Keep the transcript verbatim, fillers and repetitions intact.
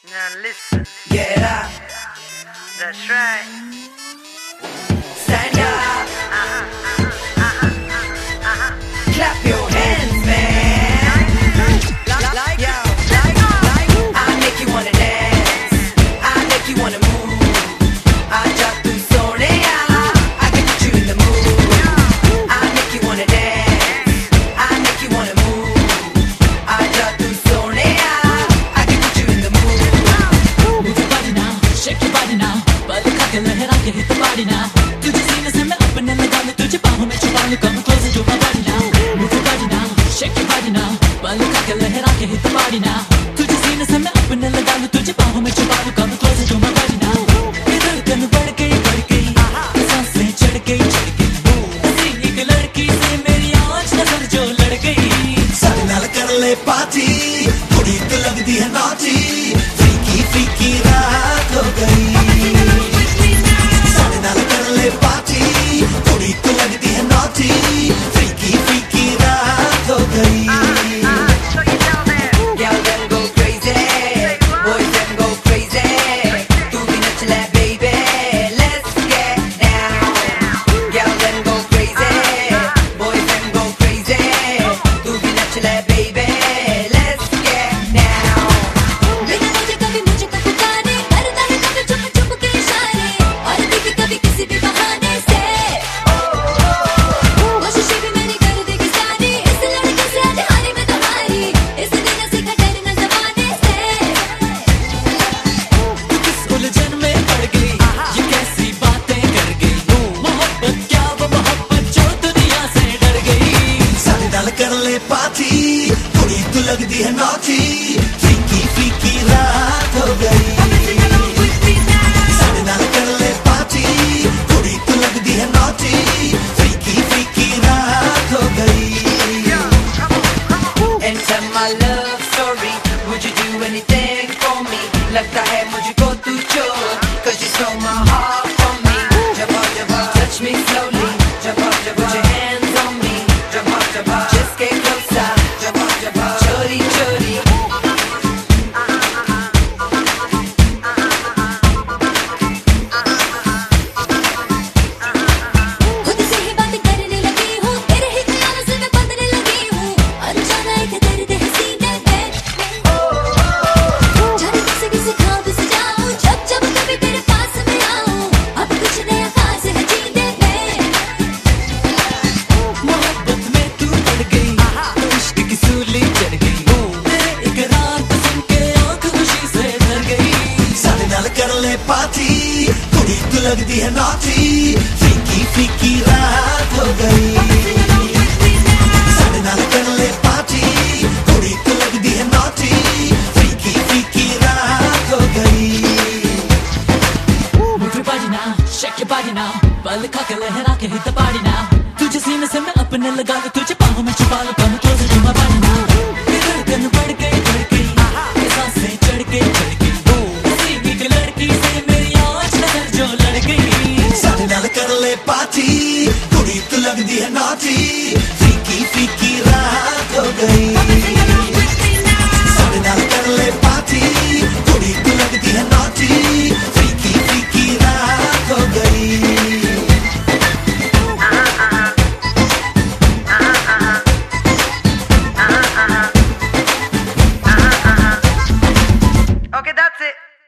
Now listen. Get up. That's right. Stand up. Uh-huh, uh-huh, uh-huh, uh-huh. Clap your hands, man. Like, like, yo, like, like. I make you wanna dance. I make you wanna move. Aaja tu soneya. I can put you in the mood. I make you wanna dance. I make you wanna move. Aaja tu soneya. I can put you in the mood. Move your body now, shake your body now. पल खा के लहरा के hit the body now. तुझे सीने से मैं अपने लगा लूं, तुझे बाहों में छुपा लूं, come closer to my body now. Move your body now, shake your body now. पल खा के लहरा के hit the body now. तुझे सीने से मैं अपने लगा लूं, तुझे बाहों में छुपा लूं, come closer to my body now. ये धड़कन बढ़ गई बढ़ गई, सांसें चढ़ गई चढ़ गई. हंसी एक लड़की से मेरी आज नजर जो लड़ गई. सारे नाल कर ले पार्टी, कुड़ी तो लगदी है नॉटी. फ्रीकी फ्रीकी रात हो गई. सारे नाल कर ले पार्टी, कुड़ी तो लगदी है नॉटी. फ्रीकी फ्रीकी रात हो गई. So you tell them. Girl, them go crazy. Boys, them go crazy. Tu bhi nach le, baby. Let's get down. Girl, them go crazy. Boys, them go crazy. Tu bhi nach le, baby. Let's get down. बिना मुझे कभी मुझे को पुकारे, करता है कभी चुप चुप के इशारे, और दिखे कभी किसी भी बहाने से. कोशिशें भी मेरी कर देगी सारी, इस लड़के से आज हारी मैं तो हारी, इस दिन सीखा डरना ज़माने से. तू किस उलझन में पड़ गई, ये कैसी बातें कर गई. मोहब्बत क्या वो मोहब्बत जो दुनिया से डर गई. सारे नाल कर ले पार्टी, कुड़ी तो लगदी है नॉटी. फ्रीकी फ्रीकी रात हो गई. सारे नाल कर ले पार्टी, कुड़ी तो लगदी है नॉटी. फ्रीकी फ्रीकी रात हो गई. Enter my love story. Would you do anything for me? लगता है मुझको तू चोर, 'cause you stole my heart from me. Jabba jabba, touch me slowly. Jabba jabba, put your hands on me. Jabba jabba, just get closer. Jabba jabba, chori chori. खुद से ही बात करने लगी हूँ, तेरे ही ख्यालों से मैं बंधने लगी हूँ, अनजाना एक दर्द है सीने में. जाने कैसे किसी ख्वाब से जाऊँ, जब जब कभी तेरे पास मैं आऊँ, अब कुछ नया खास है जीने में. मोहब्बत में तू पड़ गई, तो इश्क की सूली चढ़ गई. तेरे इकरार को सुन के आँख खुशी से भर गई. सारे नाल कर ले पार्टी, कुड़ी तो लगदी है नॉटी. फ्रीकी फ्रीकी रात हो गई. सारे नाल कर ले पार्टी, कुड़ी तो लगदी है नॉटी. फ्रीकी फ्रीकी रात हो गई. Move your body now, shake your body now. पल खा के लहरा के hit the body now. तुझे सीने से मैं अपने लगा लूं, तुझे बाहों में छुपा लूं, come closer to my body now. ये धड़कन बढ़ गई बढ़ गई, ये सांसें चढ़ गई चढ़ गई. हंसी एक लड़की से मेरी आज नजर जो लड़ गई. सारे नाल कर ले पार्टी, कुड़ी तो लगदी है नॉटी. फ्रीकी फ्रीकी रात हो गई. सारे नाल कर ले पार्टी, कुड़ी तो लगदी है नॉटी. फ्रीकी फ्रीकी रात हो गई. Okay, that's it.